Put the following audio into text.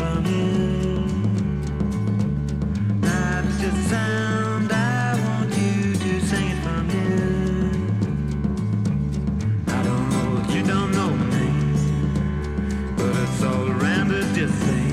from here. Life is just a sound, I want you to sing it from here. I don't know if you don't know me, but it's all around us, just say